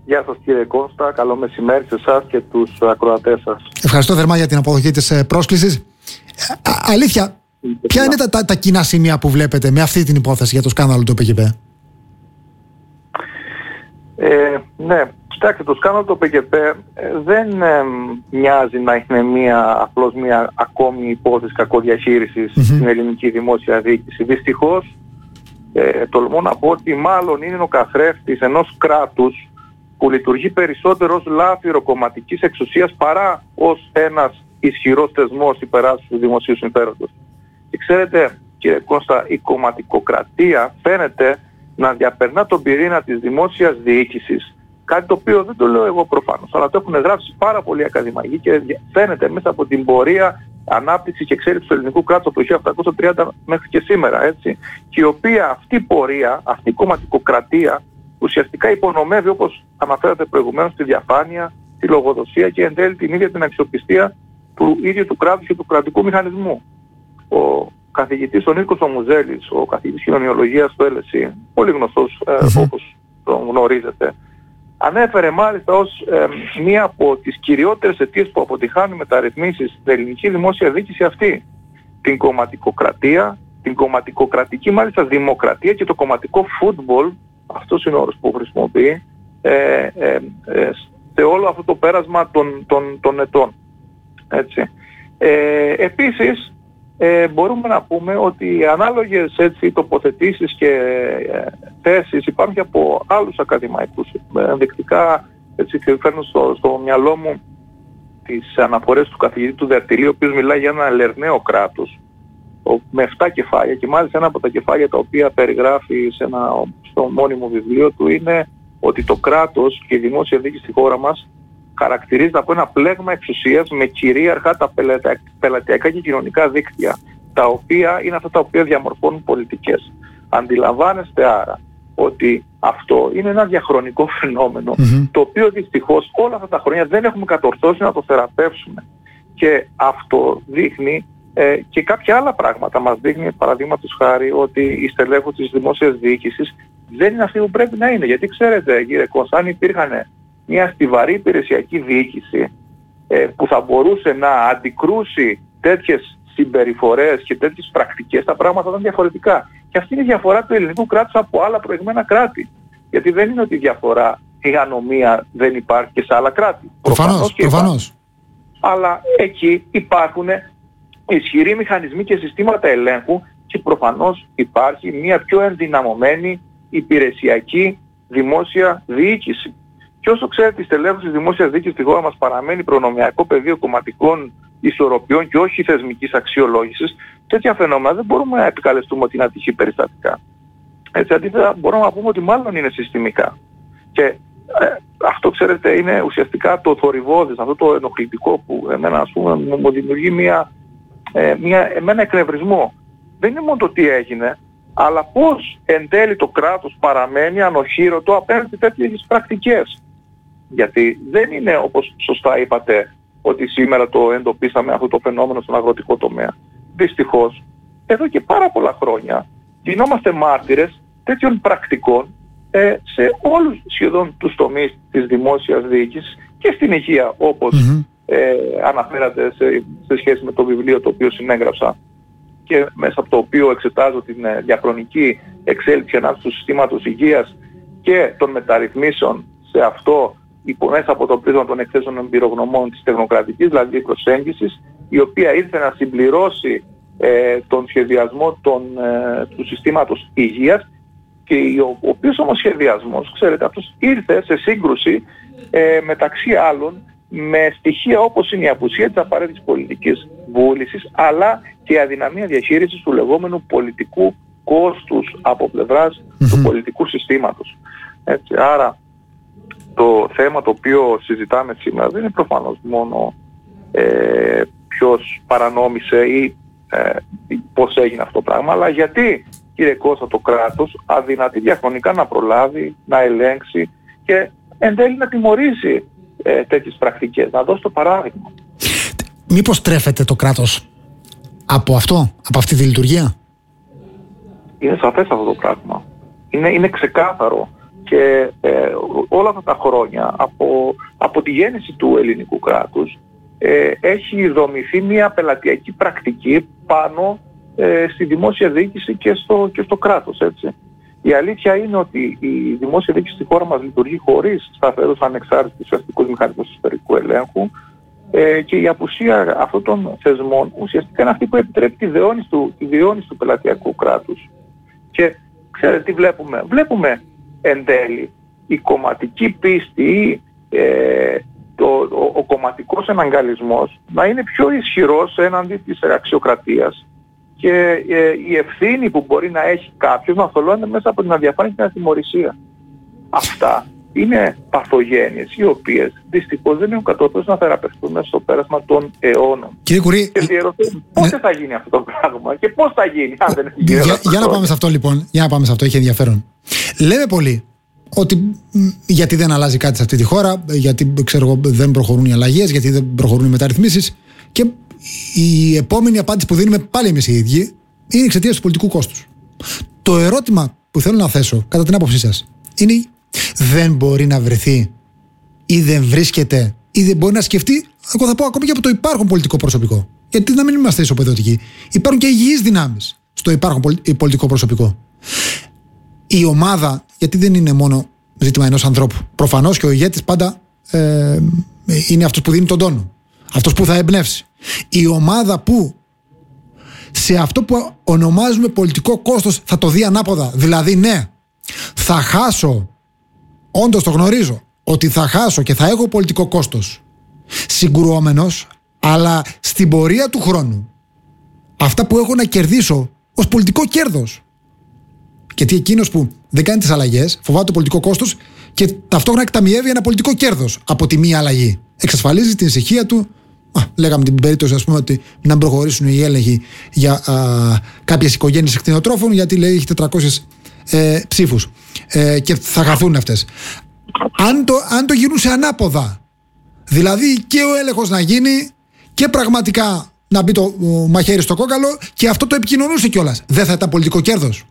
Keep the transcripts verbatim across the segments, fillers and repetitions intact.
Γεια σας κύριε Κώστα, καλό μεσημέρι σε εσάς και τους ακροατές σας. Ευχαριστώ θερμά για την αποδοχή της πρόσκλησης. Α, αλήθεια, ποια είναι τα, τα, τα κοινά σημεία που βλέπετε με αυτή την υπόθεση για το σκάνδαλο του πι κέι πι? Ε, ναι, κοιτάξτε, το σκάνδαλο του πι κέι πι ε, δεν ε, μοιάζει να είναι μια, απλώς μια ακόμη υπόθεση κακοδιαχείρισης mm-hmm. στην ελληνική δημόσια διοίκηση. Δυστυχώς, ε, τολμώ να πω ότι μάλλον είναι ο καθρέφτης ενός κράτους που λειτουργεί περισσότερο ως λάφυρο κομματικής εξουσίας παρά ως ένας ισχυρός θεσμός υπεράσπισης του δημοσίου συμφέροντος. Και ξέρετε, κύριε Κώστα, η κομματικοκρατία φαίνεται να διαπερνά τον πυρήνα της δημόσιας διοίκησης. Κάτι το οποίο δεν το λέω εγώ προφανώς, αλλά το έχουν γράψει πάρα πολλοί ακαδημαϊκοί και φαίνεται μέσα από την πορεία ανάπτυξη και εξέλιξη του ελληνικού κράτους από το χίλια οκτακόσια τριάντα μέχρι και σήμερα, έτσι. Και η οποία αυτή η πορεία, αυτή η κομματικοκρατία ουσιαστικά υπονομεύει, όπως αναφέρατε προηγουμένως, τη διαφάνεια, τη λογοδοσία και εν τέλει την ίδια την αξιοπιστία του ίδιου του κράτους και του κρατικού μηχανισμού. Ο καθηγητής ο Νίκος ο Μουζέλης, ο καθηγητής κοινωνιολογίας του Ελ Ες Ι, πολύ γνωστός ε, όπως τον γνωρίζετε, ανέφερε μάλιστα ως ε, μία από τις κυριότερες αιτίες που αποτυχάνουν μεταρρυθμίσεις στην ελληνική δημόσια διοίκηση αυτή. Την κομματικοκρατία, την κομματικοκρατική μάλιστα δημοκρατία και το κομματικό φούτμπολ, αυτός είναι ο όρος που χρησιμοποιεί, ε, ε, ε, σε όλο αυτό το πέρασμα των, των, των ετών. Έτσι. Ε, επίσης, ε, μπορούμε να πούμε ότι οι ανάλογες έτσι, τοποθετήσεις και ε, θέσεις υπάρχουν και από άλλους ακαδημαϊκούς. Ενδεικτικά, έτσι, φέρνω στο, στο μυαλό μου τις αναφορές του καθηγητή του Δερτιλίου, ο οποίος μιλάει για ένα λερναίο κράτος με εφτά κεφάλια, και μάλιστα ένα από τα κεφάλια τα οποία περιγράφει σε ένα, στο μόνιμο βιβλίο του είναι ότι το κράτος και η δημόσια διοίκηση στη χώρα μας χαρακτηρίζεται από ένα πλέγμα εξουσίας με κυρίαρχα τα πελατειακά και κοινωνικά δίκτυα, τα οποία είναι αυτά τα οποία διαμορφώνουν πολιτικές. Αντιλαμβάνεστε άρα ότι αυτό είναι ένα διαχρονικό φαινόμενο, mm-hmm. το οποίο δυστυχώς όλα αυτά τα χρόνια δεν έχουμε κατορθώσει να το θεραπεύσουμε. Και αυτό δείχνει ε, και κάποια άλλα πράγματα. Μας δείχνει, παραδείγματος χάρη, ότι η στελέχωση της δημόσιας διοίκησης δεν είναι αυτή που πρέπει να είναι. Γιατί ξέρετε, κύριε Κώστα, αν υπήρχαν μια στιβαρή υπηρεσιακή διοίκηση ε, που θα μπορούσε να αντικρούσει τέτοιες συμπεριφορές και τέτοιες πρακτικές, τα πράγματα ήταν διαφορετικά. Και αυτή είναι η διαφορά του ελληνικού κράτους από άλλα προηγμένα κράτη. Γιατί δεν είναι ότι η διαφορά, η ανομία δεν υπάρχει και σε άλλα κράτη. Προφανώς, προφανώς. Αλλά εκεί υπάρχουν ισχυροί μηχανισμοί και συστήματα ελέγχου και προφανώς υπάρχει μια πιο ενδυναμωμένη υπηρεσιακή δημόσια διοίκηση. Και όσο ξέρετε, η στελέχωση της δημόσιας διοίκησης στη χώρα μας παραμένει προνομιακό πεδίο κομματικών ισορροπιών και όχι θεσμικής αξιολόγησης, τέτοια φαινόμενα δεν μπορούμε να επικαλεστούμε ότι είναι ατυχή περιστατικά. Έτσι, αντίθετα, μπορούμε να πούμε ότι μάλλον είναι συστημικά. Και ε, αυτό, ξέρετε, είναι ουσιαστικά το θορυβώδες, αυτό το ενοχλητικό που εμένα, ας πούμε, μου δημιουργεί μια, ε, μια, εμένα εκνευρισμό. Δεν είναι μόνο το τι έγινε, αλλά πώς εν τέλει το κράτος παραμένει ανοχήρωτο απέναντι σε τέτοιες πρακτικές. Γιατί δεν είναι, όπως σωστά είπατε, ότι σήμερα το εντοπίσαμε αυτό το φαινόμενο στον αγροτικό τομέα. Δυστυχώς, εδώ και πάρα πολλά χρόνια γινόμαστε μάρτυρες τέτοιων πρακτικών ε, σε όλους σχεδόν τους τομείς της δημόσιας διοίκησης και στην υγεία, όπως mm-hmm. ε, αναφέρατε σε, σε σχέση με το βιβλίο το οποίο συνέγραψα και μέσα από το οποίο εξετάζω την ε, διαχρονική εξέλιξη ανάπτυξης του συστήματος υγείας και των μεταρρυθμίσεων σε αυτό υπό, μέσα από το πρίσμα των εκθέσεων εμπειρογνωμών της τεχνοκρατικής, δηλαδή προσέγγισης, η οποία ήρθε να συμπληρώσει ε, τον σχεδιασμό των, ε, του συστήματος υγείας και ο, ο οποίος όμως σχεδιασμός, ξέρετε, αυτός ήρθε σε σύγκρουση ε, μεταξύ άλλων με στοιχεία όπως είναι η απουσία της απαραίτητης πολιτικής βούλησης, αλλά και η αδυναμία διαχείρισης του λεγόμενου πολιτικού κόστους από πλευράς mm-hmm. του πολιτικού συστήματος. Έτσι, άρα το θέμα το οποίο συζητάμε σήμερα δεν είναι προφανώς μόνο ε, ποιος παρανόμησε ή ε, πώς έγινε αυτό το πράγμα, αλλά γιατί, κύριε Κώστα, το κράτος αδυνατεί διαχρονικά να προλάβει, να ελέγξει και εν τέλει να τιμωρήσει ε, τέτοιες πρακτικές. Να δώσω το παράδειγμα. Μήπως τρέφεται το κράτος από αυτό, από αυτή τη λειτουργία? Είναι σαφές αυτό το πράγμα. Είναι, είναι ξεκάθαρο Και ε, όλα αυτά τα χρόνια από, από τη γέννηση του ελληνικού κράτους ε, έχει δομηθεί μια πελατειακή πρακτική πάνω ε, στη δημόσια διοίκηση και στο, και στο κράτος, έτσι. Η αλήθεια είναι ότι η δημόσια διοίκηση στη χώρα μας λειτουργεί χωρίς σταθερούς ανεξάρτητους αστικούς μηχανισμούς ιστορικού ελέγχου ε, και η απουσία αυτών των θεσμών ουσιαστικά είναι αυτή που επιτρέπει τη διαιώνιση του, τη διαιώνιση του πελατειακού κράτους. Και ξέρετε τι βλέπουμε. Βλέπουμε εν τέλει η κομματική πίστη, ε, το, ο, ο κομματικός εναγκαλισμός να είναι πιο ισχυρός έναντι της αξιοκρατίας και ε, η ευθύνη που μπορεί να έχει κάποιος να θολώνεται μέσα από την αδιαφάνεια και την ατιμωρησία. Αυτά είναι παθογένειες οι οποίες δυστυχώς δεν έχουν κατορθώσει να θεραπευτούν στο πέρασμα των αιώνων. Κύριε Κουρί, και διερωτώ, πότε ναι. θα γίνει αυτό το πράγμα και πώς θα γίνει αν δεν έχει γίνει. Για, για να πάμε σε αυτό λοιπόν, για να πάμε σε αυτό, έχει ενδιαφέρον. Λέμε πολύ ότι γιατί δεν αλλάζει κάτι σε αυτή τη χώρα, γιατί ξέρω εγώ, δεν προχωρούν οι αλλαγές, γιατί δεν προχωρούν οι μεταρρυθμίσεις, και η επόμενη απάντηση που δίνουμε πάλι εμείς οι ίδιοι είναι εξαιτίας του πολιτικού κόστους. Το ερώτημα που θέλω να θέσω, κατά την άποψή σας, είναι δεν μπορεί να βρεθεί ή δεν βρίσκεται ή δεν μπορεί να σκεφτεί, εγώ θα πω ακόμη και από το υπάρχον πολιτικό προσωπικό. Γιατί να μην είμαστε ισοπεδωτικοί. Υπάρχουν και υγιείς δυνάμεις στο υπάρχον πολιτικό προσωπικό. Η ομάδα, γιατί δεν είναι μόνο ζήτημα ενός ανθρώπου. Προφανώς και ο ηγέτης πάντα ε, είναι αυτός που δίνει τον τόνο. Αυτός που θα εμπνεύσει. Η ομάδα που σε αυτό που ονομάζουμε πολιτικό κόστος θα το δει ανάποδα. Δηλαδή ναι, θα χάσω, όντως το γνωρίζω, ότι θα χάσω και θα έχω πολιτικό κόστος συγκρουόμενος, αλλά στην πορεία του χρόνου αυτά που έχω να κερδίσω ως πολιτικό κέρδος. Γιατί εκείνος που δεν κάνει τις αλλαγές φοβάται το πολιτικό κόστος και ταυτόχρονα εκταμιεύει ένα πολιτικό κέρδος από τη μία αλλαγή. Εξασφαλίζει την ησυχία του. Α, λέγαμε την περίπτωση, ας πούμε, ότι να προχωρήσουν οι έλεγχοι για α, κάποιες οικογένειες κτηνοτρόφων, γιατί λέει έχει τετρακόσιες ε, ψήφους ε, και θα χαθούν αυτές. Αν το, αν το γίνουν σε ανάποδα, δηλαδή και ο έλεγχος να γίνει και πραγματικά να μπει το μαχαίρι στο κόκαλο και αυτό το επικοινωνούσε κιόλας, δεν θα ήταν πολιτικό κέρδος?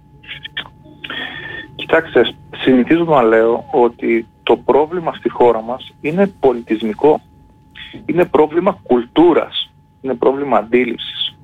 Κοιτάξτε, συνηθίζω να λέω ότι το πρόβλημα στη χώρα μας είναι πολιτισμικό. Είναι πρόβλημα κουλτούρας. Είναι πρόβλημα αντίληψης.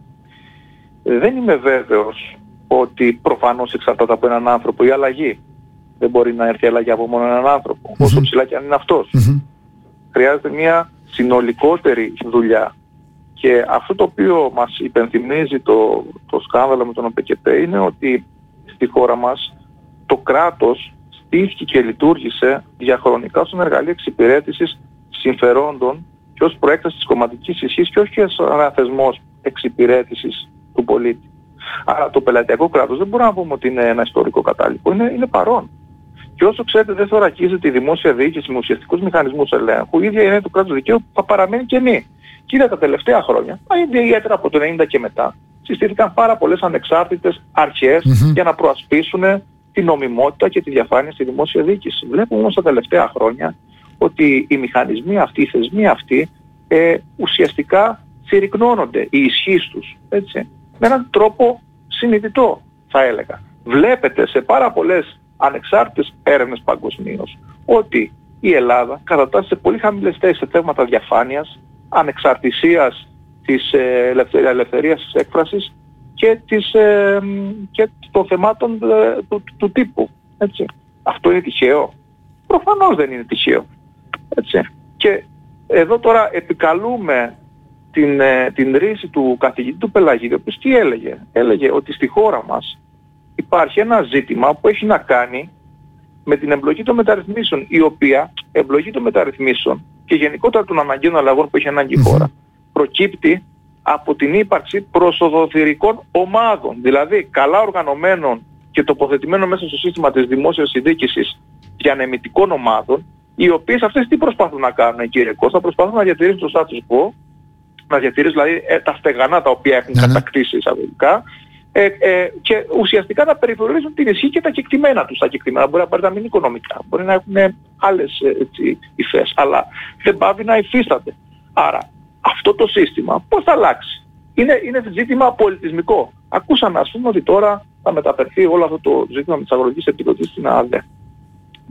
Δεν είμαι βέβαιος ότι προφανώς εξαρτάται από έναν άνθρωπο η αλλαγή. Δεν μπορεί να έρθει η αλλαγή από μόνο έναν άνθρωπο, mm-hmm. όσο ψηλά και αν είναι αυτός. Mm-hmm. Χρειάζεται μια συνολικότερη δουλειά. Και αυτό το οποίο μας υπενθυμίζει το, το σκάνδαλο με τον ΟΠΕΚΕΠΕ είναι ότι στη χώρα μας το κράτος στήθηκε και λειτουργήσε διαχρονικά στον εργαλείο εξυπηρέτησης συμφερόντων και ως προέκταση της κομματικής ισχύς και όχι ως αναθεσμός εξυπηρέτησης του πολίτη. Άρα το πελατειακό κράτος δεν μπορούμε να πούμε ότι είναι ένα ιστορικό κατάλοιπο, είναι, είναι παρόν. Και όσο ξέρετε δεν θωρακίζεται η δημόσια διοίκηση με ουσιαστικούς μηχανισμούς ελέγχου, η ίδια είναι του κράτους δικαίου που θα παραμένει κενή. Και είδα τα τελευταία χρόνια, ιδιαίτερα από το ενενήντα και μετά, συστήθηκαν πάρα πολλές ανεξάρτητες αρχές mm-hmm. για να προασπίσουν την νομιμότητα και τη διαφάνεια στη δημόσια διοίκηση. Βλέπουμε όμως τα τελευταία χρόνια ότι οι μηχανισμοί αυτοί, οι θεσμοί αυτοί ε, ουσιαστικά συρρυκνώνονται, η ισχύς τους, έτσι, με έναν τρόπο συνειδητό θα έλεγα. Βλέπετε σε πάρα πολλές ανεξάρτητες έρευνες παγκοσμίως ότι η Ελλάδα κατατάσσει σε πολύ χαμηλές θέσεις σε θέματα διαφάνειας, ανεξαρτησίας της ε, ελευθερίας της έκφρασης και, της, ε, και των θεμάτων ε, του, του, του τύπου. Έτσι. Αυτό είναι τυχαίο? Προφανώς δεν είναι τυχαίο. Έτσι. Και εδώ τώρα επικαλούμε την, ε, την ρίση του καθηγητή του Πελαγίδη, ο οποίος τι έλεγε? Έλεγε ότι στη χώρα μας υπάρχει ένα ζήτημα που έχει να κάνει με την εμπλοκή των μεταρρυθμίσεων, η οποία εμπλοκή των μεταρρυθμίσεων και γενικότερα των αναγκαίων αλλαγών που έχει ανάγκη η χώρα προκύπτει από την ύπαρξη προσοδοθυρικών ομάδων, δηλαδή καλά οργανωμένων και τοποθετημένων μέσα στο σύστημα της δημόσιας διοίκησης διανεμητικών ομάδων, οι οποίες αυτές τι προσπαθούν να κάνουν, κύριε Κώστα? Προσπαθούν να διατηρήσουν το status quo, να διατηρήσουν δηλαδή ε, τα στεγανά τα οποία έχουν mm-hmm. κατακτήσει εισαγωγικά, ε, ε, και ουσιαστικά να περιφρονήσουν την ισχύ και τα κεκτημένα τους. Τα κεκτημένα μπορεί να πάρει να μην οικονομικά, μπορεί να έχουν άλλες έτσι, υφές, αλλά δεν πάβει να υφίστανται. Άρα αυτό το σύστημα πώς θα αλλάξει? Είναι, είναι ζήτημα πολιτισμικό. Ακούσαμε ας πούμε ότι τώρα θα μεταφερθεί όλο αυτό το ζήτημα με τις αγροτικές επιδοτήσεις στην ΑΔΕ.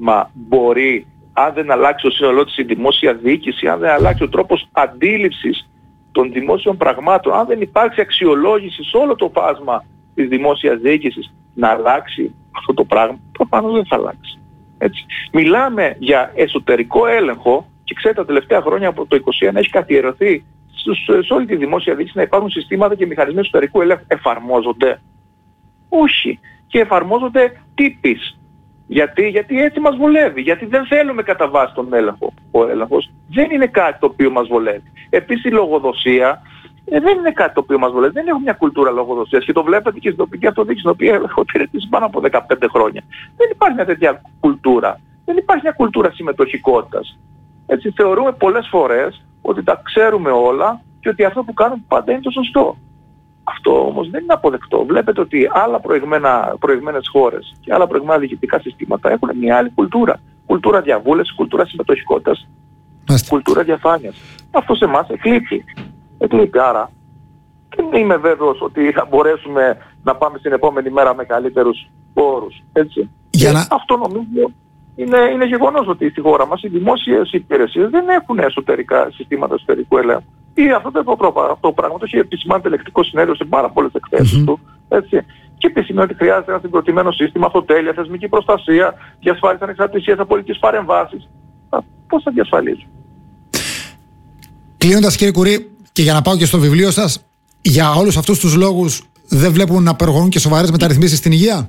Μα μπορεί, αν δεν αλλάξει το σύνολό της η δημόσια διοίκηση, αν δεν αλλάξει ο τρόπος αντίληψης των δημόσιων πραγμάτων, αν δεν υπάρξει αξιολόγηση σε όλο το φάσμα της δημόσιας διοίκησης, να αλλάξει αυτό το πράγμα, προφανώς δεν θα αλλάξει. Έτσι. Μιλάμε για εσωτερικό έλεγχο και ξέρετε τα τελευταία χρόνια από το είκοσι ένα έχει καθιερωθεί σε όλη τη δημόσια διοίκηση να υπάρχουν συστήματα και μηχανισμοί εσωτερικού ελέγχου. Εφαρμόζονται? Όχι. Και εφαρμόζονται τύπης. Γιατί, γιατί έτσι μας βολεύει. Γιατί δεν θέλουμε κατά βάση τον έλεγχο. Ο έλεγχος δεν είναι κάτι το οποίο μας βολεύει. Επίσης η λογοδοσία ε, δεν είναι κάτι το οποίο μας βολεύει. Δεν έχουμε μια κουλτούρα λογοδοσίας. Και το βλέπετε και στην τοπική αυτοδιοίκηση, την οποία έχω υπηρετήσει πάνω από δεκαπέντε χρόνια. Δεν υπάρχει μια τέτοια κουλτούρα. Δεν υπάρχει μια κουλτούρα συμμετοχικότητας. Έτσι θεωρούμε πολλές φορές ότι τα ξέρουμε όλα και ότι αυτό που κάνουμε πάντα είναι το σωστό. Αυτό όμως δεν είναι αποδεκτό. Βλέπετε ότι άλλα προηγμένα, προηγμένες χώρες και άλλα προηγμένα διοικητικά συστήματα έχουν μια άλλη κουλτούρα. Κουλτούρα διαβούλευσης, κουλτούρα συμμετοχικότητας, Άστε. κουλτούρα διαφάνειας. Αυτό σε εμάς εκλείπει. Εκλείπει. Άρα δεν είμαι βέβαιος ότι θα μπορέσουμε να πάμε στην επόμενη μέρα με καλύτερους όρους. Έτσι. Για να... Αυτό νομίζω είναι, είναι γεγονός ότι στη χώρα μας οι δημόσιες υπηρεσίες δεν έχουν εσωτερικά συστήματα εσωτερικού ελέγχου. Ή αυτό το, αυτό το πράγμα το έχει επισημάνει το ελεκτικό συνέδριο σε πάρα πολλές εκθέσεις mm-hmm. του. Έτσι. Και επισημαίνει ότι χρειάζεται ένα συγκροτημένο σύστημα, αυτοτέλεια, θεσμική προστασία, διασφάλιση ανεξαρτησίας από πολιτικές παρεμβάσεις. Πώς θα διασφαλίζουν? Κλείνοντας, κύριε Κουρί, και για να πάω και στο βιβλίο σας, για όλους αυτούς τους λόγους δεν βλέπουν να προχωρούν και σοβαρές μεταρρυθμίσεις στην υγεία?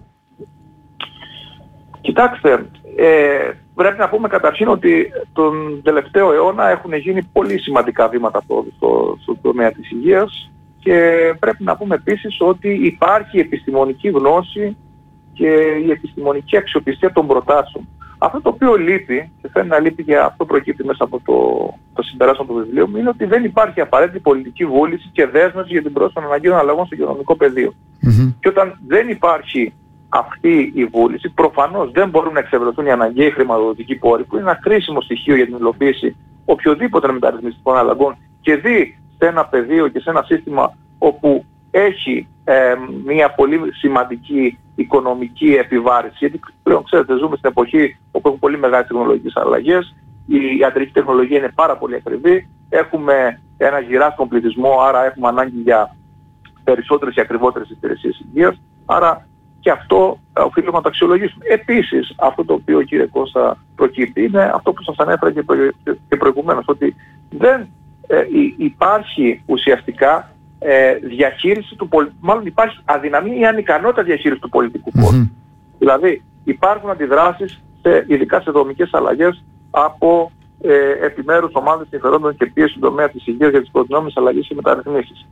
Κοιτάξτε, ε, πρέπει να πούμε καταρχήν ότι τον τελευταίο αιώνα έχουν γίνει πολύ σημαντικά βήματα στο, στο, στο τομέα της υγείας και πρέπει να πούμε επίσης ότι υπάρχει επιστημονική γνώση και η επιστημονική αξιοπιστία των προτάσεων. Αυτό το οποίο λείπει, και φαίνεται να λείπει και αυτό προκύπτει μέσα από το, το συμπεράσμα του βιβλίου μου, είναι ότι δεν υπάρχει απαραίτητη πολιτική βούληση και δέσμευση για την πρόθεση των αναγκαίων αλλαγών στο κοινωνικό πεδίο. Mm-hmm. Και όταν δεν υπάρχει αυτή η βούληση, προφανώς δεν μπορούν να εξευρεθούν οι αναγκαίοι χρηματοδοτικοί πόροι, που είναι ένα κρίσιμο στοιχείο για την υλοποίηση οποιοδήποτε μεταρρυθμιστικών αλλαγών, και δει σε ένα πεδίο και σε ένα σύστημα όπου έχει ε, μια πολύ σημαντική οικονομική επιβάρηση. Γιατί πλέον ξέρετε, ζούμε στην εποχή όπου έχουν πολύ μεγάλες τεχνολογικές αλλαγές, η ιατρική τεχνολογία είναι πάρα πολύ ακριβή, έχουμε ένα γυράσκον πληθυσμό, άρα έχουμε ανάγκη για περισσότερες και ακριβότερες υπηρεσίες υγείας, άρα και αυτό οφείλουμε να το αξιολογήσουμε. Επίσης, αυτό το οποίο, κύριε Κώστα, προκύπτει είναι αυτό που σας ανέφερα και, προ... και προηγουμένως, ότι δεν ε, υπάρχει ουσιαστικά ε, διαχείριση του πολιτικού, μάλλον υπάρχει αδυναμία ή ανικανότητα διαχείρισης του πολιτικού φόρου. Mm-hmm. Δηλαδή, υπάρχουν αντιδράσεις, σε, ειδικά σε δομικές αλλαγές, από ε, επιμέρους ομάδες συμφερόντων και πίεση στον τομέα της υγείας για τις προτινόμενες αλλαγές και μεταρρυθμίσεις.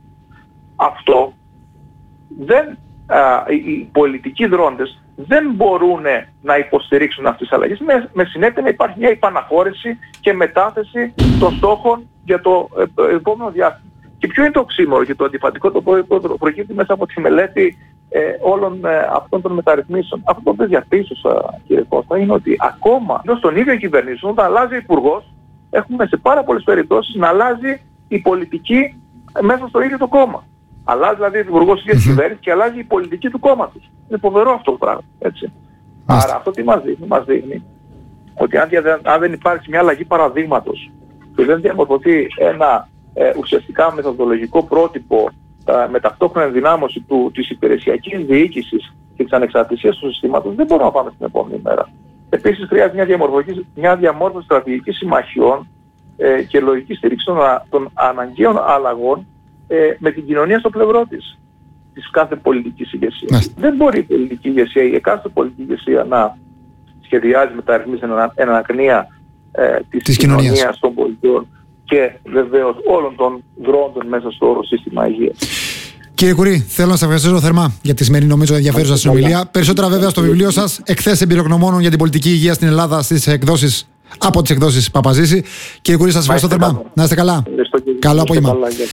Αυτό δεν... Uh, οι πολιτικοί δρόντες δεν μπορούν να υποστηρίξουν αυτές τις αλλαγές, με, με συνέπεια να υπάρχει μια υπαναχώρηση και μετάθεση των στόχων για το ε, επόμενο διάστημα. Και ποιο είναι το οξύμορο και το αντιφατικό, το οποίο προκύπτει μέσα από τη μελέτη ε, όλων ε, αυτών των μεταρρυθμίσεων? Αυτό το οποίο διαπίστωσα, κύριε Κώστα, είναι ότι ακόμα στον ίδιο κυβερνήσεων, όταν αλλάζει ο υπουργός, έχουμε σε πάρα πολλές περιπτώσεις να αλλάζει η πολιτική μέσα στο ίδιο το κόμμα. Αλλάζει δηλαδή ο υπουργός της κυβέρνησης και αλλάζει η πολιτική του κόμματος. Είναι φοβερό αυτό το πράγμα. Έτσι. Άρα αυτό τι μας δείχνει? Μας δείχνει ότι αν, αν δεν υπάρξει μια αλλαγή παραδείγματος και δεν διαμορφωθεί ένα ε, ουσιαστικά μεθοδολογικό πρότυπο ε, με ταυτόχρονη ενδυνάμωση του, της υπηρεσιακής διοίκησης και της ανεξαρτησίας του συστήματος, δεν μπορούμε να πάμε στην επόμενη μέρα. Επίσης χρειάζεται μια, διαμορφωική, μια διαμόρφωση στρατηγικής συμμαχιών ε, και λογική στήριξη των, των αναγκαίων αλλαγών Ε, με την κοινωνία στο πλευρό της, της κάθε πολιτικής ηγεσίας. Δεν μπορεί η πολιτική ηγεσία, η εκάστοτε πολιτική ηγεσία να σχεδιάζει μεταρρυθμίσεις εν ανακνία ε, της, της κοινωνίας. κοινωνίας των πολιτών και βεβαίως όλων των δρόντων μέσα στο όρο σύστημα υγείας. Κύριε Κουρί, θέλω να σας ευχαριστήσω θερμά για τη σημερινή, νομίζω, ενδιαφέρουσα συνομιλία. Περισσότερα βέβαια στο βιβλίο σας, εκθέσεις εμπειρογνωμόνων για την πολιτική υγεία στην Ελλάδα, στις εκδόσεις, από τις εκδόσεις Παπαζήση. Κύριε Κουρί, σας ευχαριστώ θερμά. Να είστε καλά. Καλό απόγευμα.